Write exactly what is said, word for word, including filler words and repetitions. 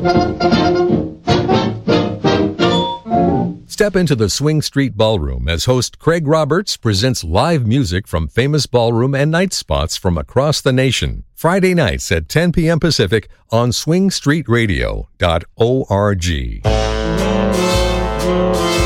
Step into the Swing Street Ballroom as host Craig Roberts presents live music from famous ballroom and night spots from across the nation. Friday nights at ten p.m. Pacific on swing street radio dot org.